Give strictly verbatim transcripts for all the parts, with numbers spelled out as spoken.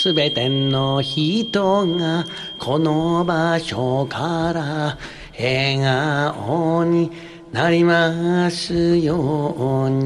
すべての人がこの場所から笑顔になりますよう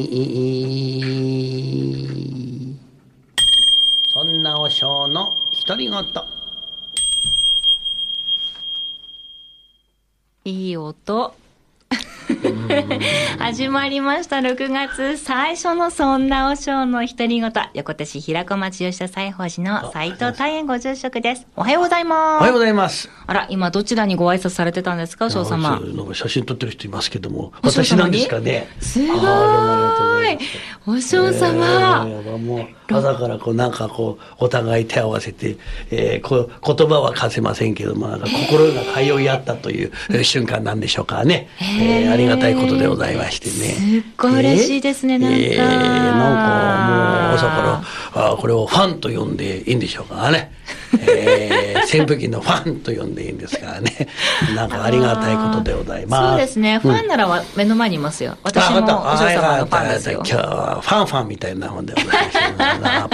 に。そんな和尚の独り言。 いい音始まりました。ろくがつ最初のそんな和尚の独り言。横手市平子町吉田西宝寺の斉藤大円ご住職です。おはようございます。 おはようございます。 あら、今どちらにご挨拶されてたんですか、和尚様。 なんか写真撮ってる人いますけども、私なんですかね。 すごい。和尚様、 えー、もう朝からこうなんかこうお互い手を合わせて、えー、こう言葉は貸せませんけども、なんか心が通い合ったという瞬間なんでしょうかね。えー、ありがたいことでございましてね。 すっごい嬉しいですね、えー、なんか。 えー、なんかもう朝からあこれをファンと呼んでいいんでしょうかね。えー、扇風機のファンと呼んでいいんですからね。なんかありがたいことでございます。 そうですね。ファンなら目の前にいますよ。私もお嬢様のファンですよ。 今日はファンファンみたいなもんでございます。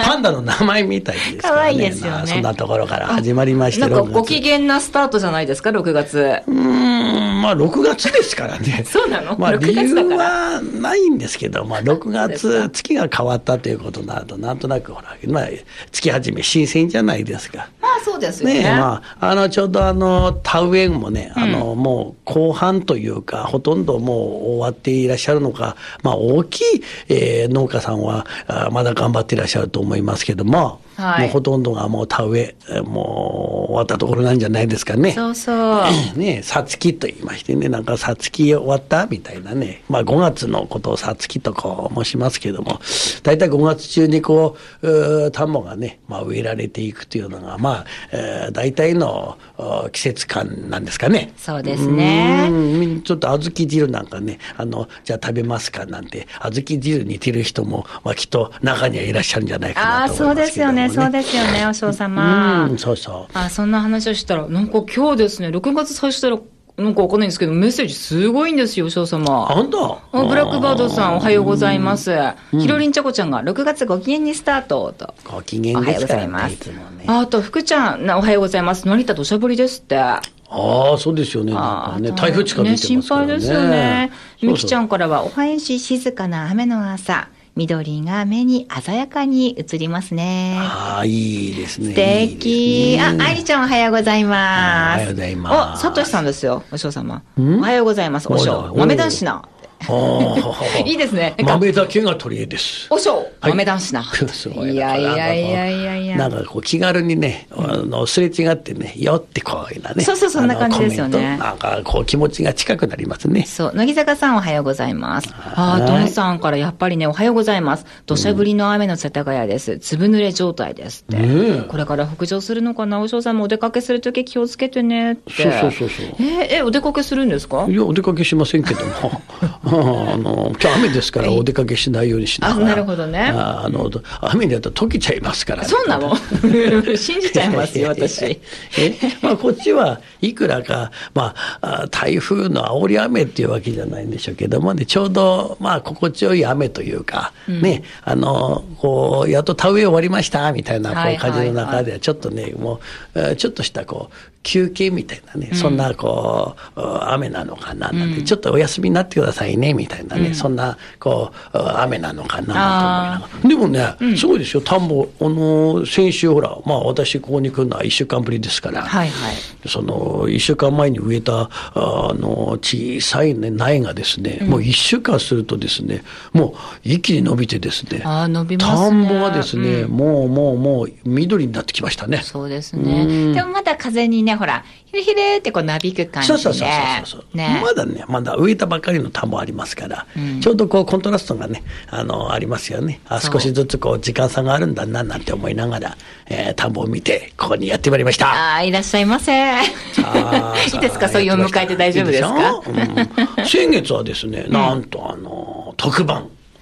パンダの名前みたいですからね。 可愛いですよね。 そんなところから始まりまして。 なんかご機嫌なスタートじゃないですか、ろくがつ。 うーん、まあろくがつですからね。 そうなの？ まあ理由はないんですけど、まあろくがつ月が変わったということになると、なんとなくほら、まあ月始め新鮮じゃないですか。 まあそうですよね。 ね、まあ、あのちょうどあの田植えもね、あの、うん、もう後半というかほとんどもう終わっていらっしゃるのか、まあ大きい、えー、農家さんはまだ頑張っていらっしゃると思いますけども、はい、もうほとんどがもう田植えもう終わったところなんじゃないですかね。 そうそうね、さつきと言いましてね、なんかさつき終わったみたいなね、まあごがつのことをさつきとこう申しますけども、だいたいごがつ中にこう田んぼがね、まあ、植えられていくというのがまあ、えー、大体の季節感なんですかね。 そうですね。 うんちょっと小豆汁なんかね、あのじゃあ食べますかなんて小豆汁似てる人も、まあ、きっと中にはいらっしゃるんじゃないかなと思いますけどもね。 ああそうですよね、そうですよね、お嬢様。 うんそうそう。 あそんな話をしたらなんか今日ですね、ろくがつ最初したらなんかわかんないんですけど、メッセージすごいんですよ、お嬢様。 あ、本当？ ブラックバードさん、おはようございます。ひろりんちゃこちゃんが、ろくがつご機嫌にスタートと。 ご機嫌ですからね、いつもね。 あと、福ちゃん、おはようございます。成田土砂降りですって。 ああ、そうですよね。なんかね、台風近づいてますからね。 ね、心配ですよね。みきちゃんからは、おはよし静かな雨の朝。緑が目に鮮やかに映りますね。 ああ、いいですね。 素敵。あ、愛理ちゃんおはようございます。 おはようございます。 お、さとしさんですよ、お嬢様。おはようございます。おしょう。豆男子な。いいですね。 豆だけが取り柄です。 おしょう、豆男子な。 すごい。 いやいやいやいやいや。 なんかこう気軽にね、あのすれ違ってね、よってこういうなね。 そうそう、そんな感じですよね。 なんかこう気持ちが近くなりますね。 そう、乃木坂さんおはようございます。ああ、トンさんからやっぱりね、おはようございます。土砂降りの雨の世田谷です。粒濡れ状態ですって。これから北上するのかな、お嬢さんもお出かけするとき気をつけてねって。 そうそうそうそう。 ええ、お出かけするんですか？ いや、お出かけしませんけども。あの今日雨ですからお出かけしないようにしながら。 あ、なるほどね。 あの雨になったら溶けちゃいますから、ね。 そうなの？信じちゃいますよ私。 え、まあこっちはいくらかまあ台風の煽り雨っていうわけじゃないんでしょうけどもね、ちょうどまあ心地よい雨というか、うん、ね、あのこうやっと田植え終わりましたみたいなこう感じの中ではちょっとね、はいはいはい、もうちょっとしたこう休憩みたいなね、うん、そんなこう雨なのかななんて、うん、ちょっとお休みになってくださいねみたいなね、うん、そんなこう雨なのかなと思いながら。でもね、うん、すごいですよ、田んぼ。あの先週ほら、まあ私ここに来るのはいっしゅうかんぶりですから、はいはい、そのいっしゅうかんまえに植えたあの小さい、ね、苗がですね、うん、もういっしゅうかんするとですね、もう一気に伸びてですね、 あ、伸びますね、 田んぼがですね、うん、もうもうもう緑になってきましたね。 そうですね。でもまだ風にね、ほらひれひれってこうなびく感じで、 そうそうそうそうそう、ね、まだね、まだ植えたばかりの田んぼありますから、うん、ちょうどこうコントラストがね、あのありますよね。あ、少しずつこう時間差があるんだななんて思いながら、えー、田んぼを見てここにやってまいりました。 あ、いらっしゃいませ。いいですか、そういうお迎えで大丈夫ですか？ いいでうん、先月はですね、なんとあの特番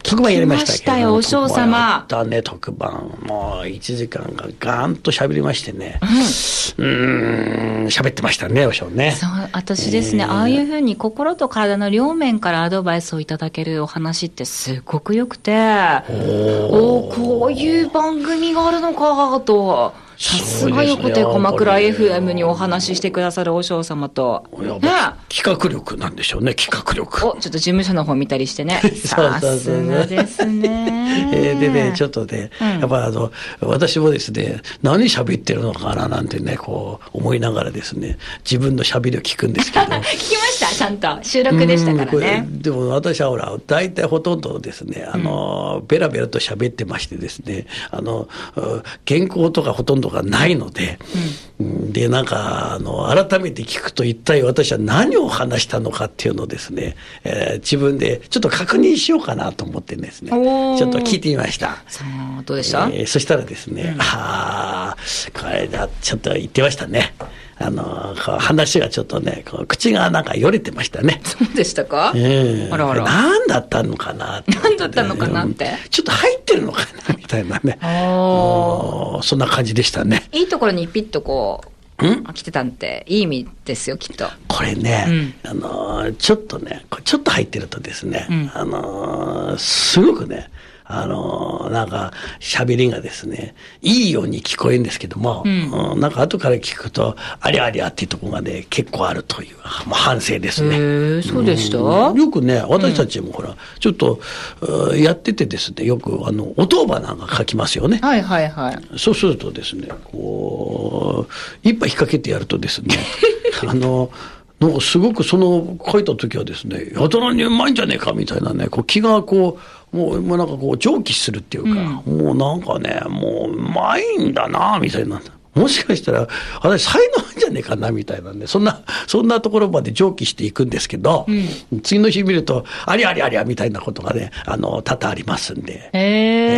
特番やりましたけど、 聞きましたよ、お嬢様。 だね、特番。もういちじかんがガーンと喋りましてね。うん、うーん、喋ってましたね、お嬢ね。 そう、私ですね、えー、ああいうふうに心と体の両面からアドバイスをいただけるお話ってすごくよくて、おお、こういう番組があるのかと。さすが横手鎌倉 エフエム にお話ししてくださるお嬢様と、 ね、企画力なんでしょうね、企画力。 お、ちょっと事務所の方見たりしてね。さすがですね。 えー、でね、ちょっとね、うん、やっぱあの、私もですね、何喋ってるのかななんてね、こう思いながらですね、自分の喋りを聞くんですけど。聞きました、ちゃんと。収録でしたからね。 でも私はほら、大体ほとんどですね、あの、うん、ベラベラと喋ってましてですね、あの、原稿とかほとんどがないので、うん、でなんかあの改めて聞くと一体私は何を話したのかっていうのをですね、えー、自分でちょっと確認しようかなと思ってですね、ちょっと聞いてみました。 そうどうでした？ えー、そしたらですね、うん、ああこれだちょっと言ってましたね。あの話がちょっとね、こう口がなんかよれてましたね。 そうでしたか？ えー、 あらあら。 何だったのかなって、ね。 何だったのかなって。 ちょっと入ってるのかなみたいなね。あそんな感じでしたね。 いいところにピッとこう、ん来てたんっていい意味ですよ、きっと。 これね、うん、あのちょっとね、ちょっと入ってるとですね、うん、あのすごくね、あのなんか喋りがですねいいように聞こえるんですけども、うんうん、なんか後から聞くとありゃありゃっていうところがね結構あるという、もう反省ですね。 へそうでした、 うん、よくね私たちもほら、うん、ちょっとやっててですね、よくあの音花なんか書きますよね。 はいはいはい。 そうするとですね、こう一杯引っ掛けてやるとですねあのなんかすごくその書いた時はですね、やたらにうまいんじゃねえかみたいなね、こう気がこうもう、もうなんかこう蒸気するっていうか、うん、もうなんかね、もううまいんだなみたいな。もしかしたら私才能あるんじゃねえかなみたいなんで、そんなそんなところまで蒸気していくんですけど、うん、次の日見るとありゃありゃありゃみたいなことがね、あの多々ありますんで。 へ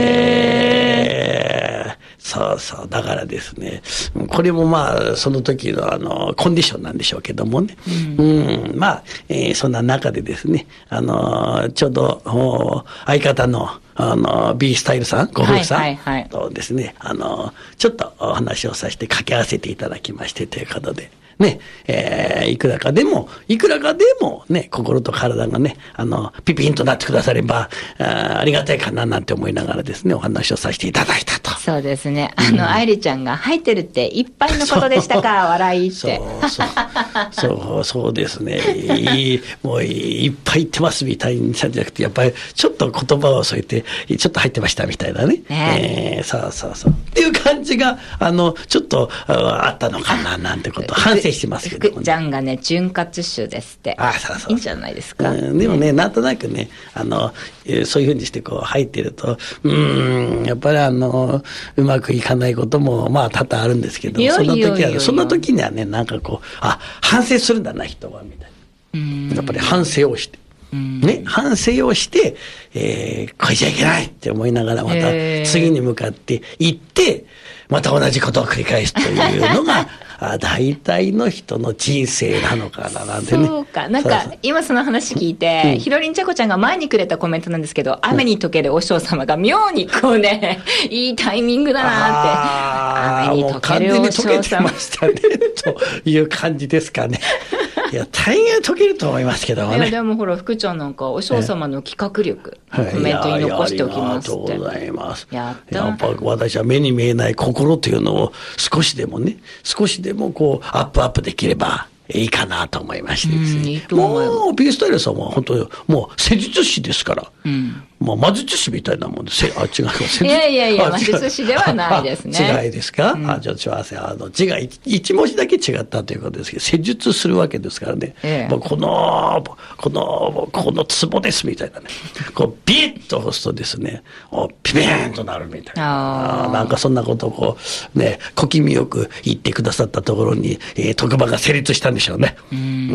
えーそうそう。だからですね、これもまあ、その時のあの、コンディションなんでしょうけどもね。うん。うん、まあ、えー、そんな中でですね、あの、ちょうど、相方の、あの、B スタイルさん、ご夫婦さんとですね、はいはいはい、あの、ちょっとお話をさせて掛け合わせていただきましてということで。ね、えー、いくらかでも、いくらかでもね、心と体がね、あの、ピピンとなってくだされば、あ, ありがたいかななんて思いながらですね、お話をさせていただいたと。 そうですね。あの、愛梨ちゃんが入ってるっていっぱいのことでしたか、笑いって。 そうそう。そう、そうですね。いいもういっぱい言ってますみたいにじゃなくて、やっぱりちょっと言葉を添えて、ちょっと入ってましたみたいなね。ねえー、そうそうそう。っていう感じが、あの、ちょっとあったのかななんてこと反省してますけど、ね。 福ちゃんがね、潤滑臭ですって。 あ、そうそう。 いいんじゃないですか。 うん、でもね、なんとなくね、あの、そういうふうにしてこう入ってると、うーん、やっぱりあの、うまくいかないことも、まあ多々あるんですけど、そんな時は、そんな時にはね、なんかこう、あ、反省するんだな、人は、みたいな。やっぱり反省をして。ね、反省をして、えー、これじゃいけないって思いながらまた次に向かって行って、また同じことを繰り返すというのが、あ大体の人の人生なのかななんてね。 そうか。なんか、そうそう今その話聞いて、うん、ひろりんちゃこちゃんが前にくれたコメントなんですけど、うん、雨に溶けるお嬢様が妙にこうね、いいタイミングだなって。雨に溶けるお嬢様。 もう完全に溶けてましたね、という感じですかね。いや、大概解けると思いますけどもね。いや、 でもほら、福ちゃんなんか、お嬢様の企画力、コメントに残しておきますって。 ありがとうございます。 やった。 やっぱ私は目に見えない心というのを少しでもね、少しでもこう、アップアップできればいいかなと思いましてですね。いいと思います。もう、ビースタイルさんは本当に、もう施術師ですから。うん。まあ、魔術師みたいなもんで、せあ、違う。 いやいやいや、魔術師ではないですね。 違いですか、うん、あ、ちょっとすいません。あの、字が一文字だけ違ったということですけど、施術するわけですからね。ええ、もうこの、この、このツボですみたいなね。こう、ビッと押すとですね、ピピーンとなるみたいな。あなんかそんなことをこう、ね、小気味よく言ってくださったところに、えー、特番が成立したんでしょうね。 うん。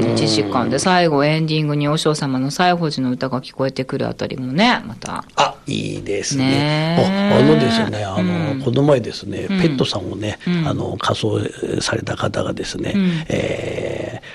いちじかんで最後エンディングにお嬢様の西宝寺の歌が聞こえてくるあたりもね、また。 あ、いいですね。あ、あのですね、あの、うん、この前ですね、うん、ペットさんをね、うん、あの、仮装された方がですね、うん、えー、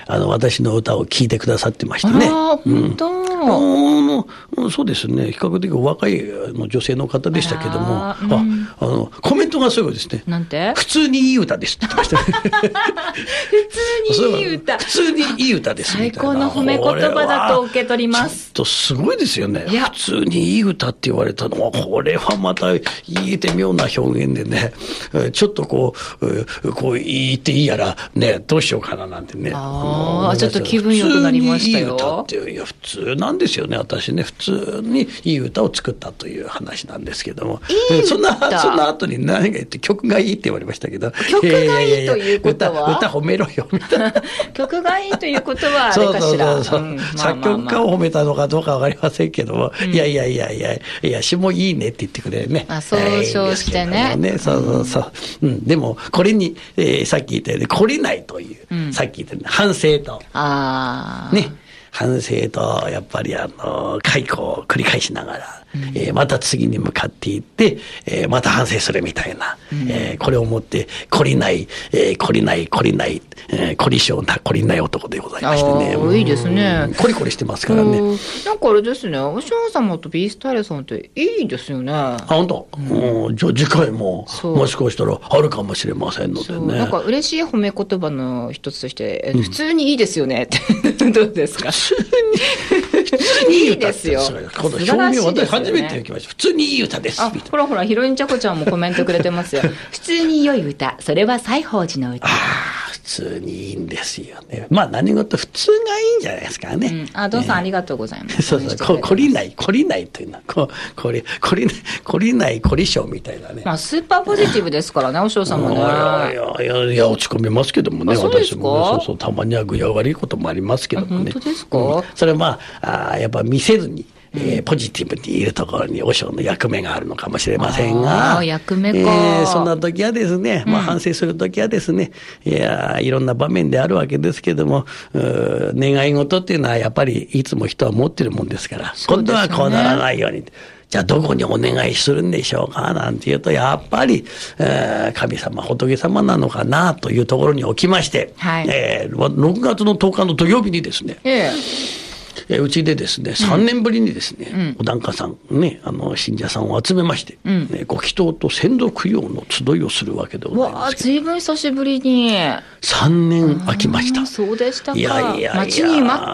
あの、私の歌を聴いてくださってましてね。 ああ、本当、うんあのそうですね、比較的お若いの女性の方でしたけども、あ、うん、あのコメントがすごいですね。 なんて？ 普通にいい歌ですって言ってました。 普通にいい歌。 普通にいい歌ですみたいな。 最高の褒め言葉だと受け取ります。 ちょっとすごいですよね。普通にいい歌って言われたのは、これはまた言えて妙な表現でね、ちょっとこう、こう言っていいやら、ね、どうしようかななんてね。 ああ、ちょっと気分良くなりましたよ。 普通にいい歌って、いや、普通なんですよね。私ね、普通にいい歌を作ったという話なんですけども。 いい歌。 そんな、その後に何が言って曲がいいって言われましたけど。 曲がいいということは、 歌、歌褒めろよ、みたいな。 曲がいいということは、あれかしら。 そうそうそう、うん、まあまあまあ、作曲家を褒めたのかどうかわかりませんけども、うん、いやいやいやいや、いや、詩もいいねって言ってくれるね。 あ、そう称してね。 ね、そうそうそう。うん、でも、これに、えー、さっき言ったように、懲りないという、うん、さっき言ったように、反省と。 あね。反省と、やっぱりあの、解雇を繰り返しながら、うん、えー、また次に向かっていって、えー、また反省するみたいな、うん、えー、これをもって、懲りない、えー、懲りない、懲りない、えー、懲り性な、懲りない男でございましてね。 あ、いいですね。 コリコリしてますからね。 なんかあれですね、お嬢様とビースタイルさんっていいですよね。あ、 本当。うん、じゃあ次回も、もしかしたらあるかもしれませんのでね。 なんか嬉しい褒め言葉の一つとして、うん、普通にいいですよねって、どうですか？普通に、普通にいいですよ。 この表現、私初めて聞きました。普通にいい歌です。 あ、ほらほら、ヒロインちゃこちゃんもコメントくれてますよ。普通に良い歌、それは西宝寺の歌。 ああ、普通にいいんですよね。まあ何事普通がいいんじゃないですかね。うん、 あ、どうさん、えー、ありがとうございます。 そうそう、こ、懲りない、懲りないというのは、こ、これ、懲りない、懲りない、懲り性みたいなね。 まあスーパーポジティブですからね、お嬢さんもね。いやいやいやいや、落ち込みますけどもね、私も、ね、そうそう、たまには具合悪いこともありますけどもね。 本当ですか？ うん、それはまあ、あ、やっぱ見せずに。えー、ポジティブにいるところに和尚の役目があるのかもしれませんが、 あ、役目か、えー、そんな時はですね、まあ、反省する時はですね、うん、いやいろんな場面であるわけですけども、願い事っていうのはやっぱりいつも人は持ってるもんですから、ね、今度はこうならないように。じゃあどこにお願いするんでしょうかなんていうと、やっぱり、えー、神様、仏様なのかなというところにおきまして、はい、えー、ろくがつのとおかの土曜日にですね、えーうちでですね、さんねんぶりにですね、うん、お檀家さん、ね、あの、信者さんを集めまして、うん、ね、ご祈祷と先祖供養の集いをするわけでございます。 わあ、ずいぶん久しぶりに。 さんねん空きました。 そうでしたか。 いやいやいや、 待ちに待った。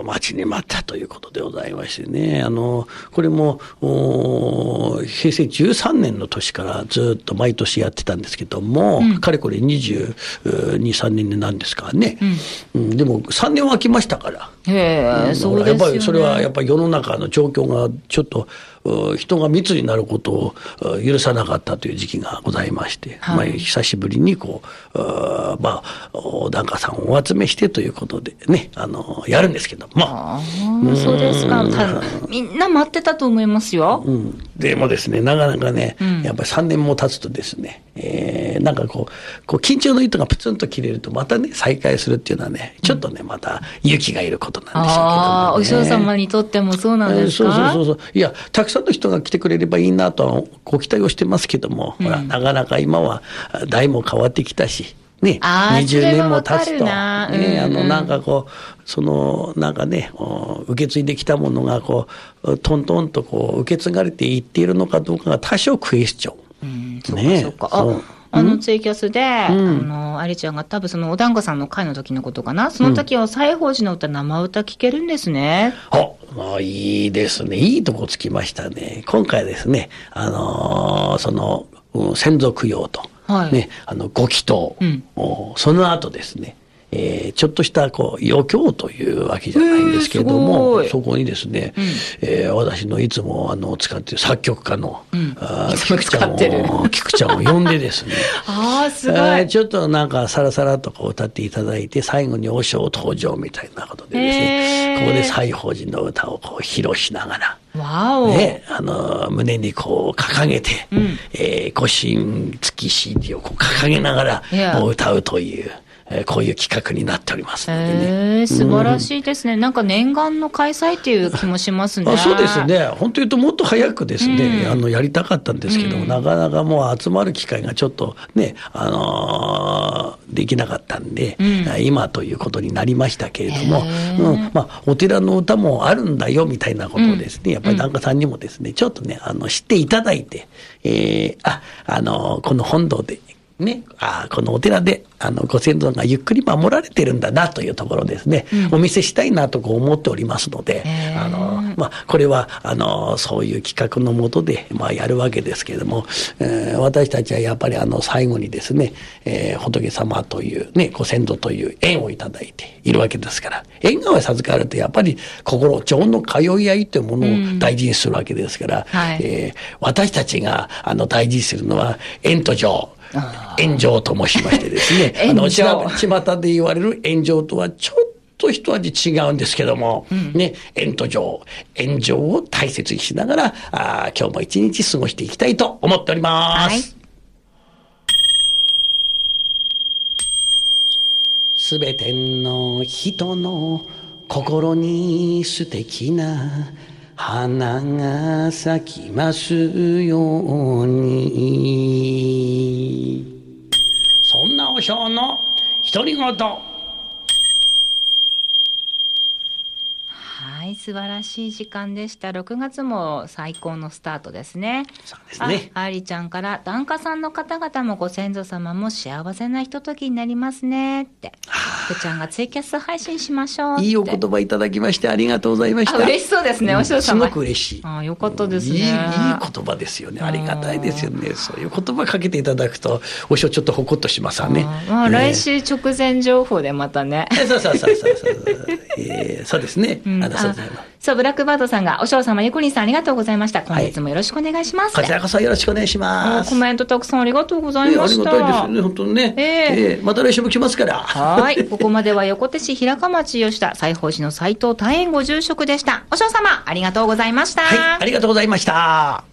待ちに待ったということでございましてね、あの、これも、へいせいじゅうさんねんの年からずっと毎年やってたんですけども、うん、かれこれにじゅうに、さんねんなんですからね、うんうん、でもさんねんは空きましたから。 へえ、そうですよね。 やっぱりそれはやっぱり世の中の状況がちょっと人が密になることを許さなかったという時期がございまして、はい、まあ、久しぶりにこう、まあ、お檀家さんをお集めしてということでね、あのやるんですけども、 ああ、そうですか。みんな待ってたと思いますよ。 うん、でもですね、なかなかね、うん、やっぱりさんねんも経つとですね、えー、なんかこう、こう緊張の糸がプツンと切れるとまたね再開するっていうのはね、ちょっとねまた勇気がいることなんでしょうけども、ね、 ああ、お嬢様にとってもそうなんですか？ そうそうそうそう。いや、たくさんの人が来てくれればいいなとはご期待をしてますけども、うん、ほらなかなか今は代も変わってきたし。ね、にじゅうねんも経つと、ね、あの、なんかこう、その、なんかね、受け継いできたものが、こう、トントンとこう、受け継がれていっているのかどうかが多少クエスチョン。 うん、ね、そうか、そうか。あ、あのツイキャスで、うん、あの、ありちゃんが多分そのお団子さんの会の時のことかな。その時は西宝寺の歌、生歌聴けるんですね。 あ、まあいいですね。いいとこつきましたね。今回ですね、あのー、その、うん、先祖供養と、はい、ね、あの、ご祈祷、うん、その後ですね、えー、ちょっとしたこう余興というわけじゃないんですけれども、そこにですね、うん、えー、私のいつもあの使っている作曲家の、うん、あ菊ちゃんを菊ちゃんを呼んでですねあーすごい、えー、 ちょっとなんかさらさらとこう歌っていただいて、最後に和尚登場みたいなことでですね、ここで西宝寺の歌をこう披露しながら、 わお、 ね、あの胸にこう掲げて、うん、えー、御神月 シーディー をこう掲げながら歌うという。 えー、こういう企画になっておりますのでね。 えー、素晴らしいですね、うん、なんか念願の開催っていう気もしますね。 あ、そうですね、本当言うともっと早くですね、うん、あのやりたかったんですけども、うん、なかなかもう集まる機会がちょっとね、あのー、できなかったんで、うん、今ということになりましたけれども、うんまあ、お寺の歌もあるんだよみたいなことをですね、うん、やっぱり檀家さんにもですね、ちょっとね、あの知っていただいて、えー、あ、あのー、この本堂でね、あこのお寺であのご先祖がゆっくり守られてるんだなというところですね、うん、お見せしたいなとこう思っておりますので、あの、まあ、これはあのそういう企画のもとで、まあ、やるわけですけれども、えー、私たちはやっぱりあの最後にですね、えー、仏様という、ね、ご先祖という縁をいただいているわけですから、縁側を授かるとやっぱり心情の通い合いというものを大事にするわけですから、うんはいえー、私たちがあの大事にするのは縁と情、炎上と申しましてですね、あの巷で言われる炎上とはちょっと一味違うんですけども、うん、ね、縁と情、炎上を大切にしながら、あ今日も一日過ごしていきたいと思っております。すべての人の心に素敵な花が咲きますように。そんな和尚の独り言。 はい、素晴らしい時間でした。ろくがつも最高のスタートですね。 そうですね。 あ、ありちゃんから、檀家さんの方々もご先祖様も幸せなひとときになりますねって。ふちゃんがツイキャス配信しましょうって。 いいお言葉いただきましてありがとうございました。 あ、嬉しそうですね、お師匠様。 すごく嬉しい。 あ、よかったですね。 いい、いい言葉ですよね。ありがたいですよね。そういう言葉かけていただくと、お師匠ちょっとほこっとしますわね。 あ、まあ、来週直前情報でまたね。 そうそうそうそうそう。えー、そうですね。うん、あのそうそう、ブラックバードさんが、お嬢様、ゆこりんさんありがとうございました。今月もよろしくお願いします。 はい、こちらこそよろしくお願いします。 コメントたくさんありがとうございました。 えー、ありがたいですね、本当にね。えー、えー、また来週も来ますから。 はい。ここまでは横手市平川町吉田西宝寺の斉藤大円ご住職でした。お嬢様、ありがとうございました。 はい、ありがとうございました。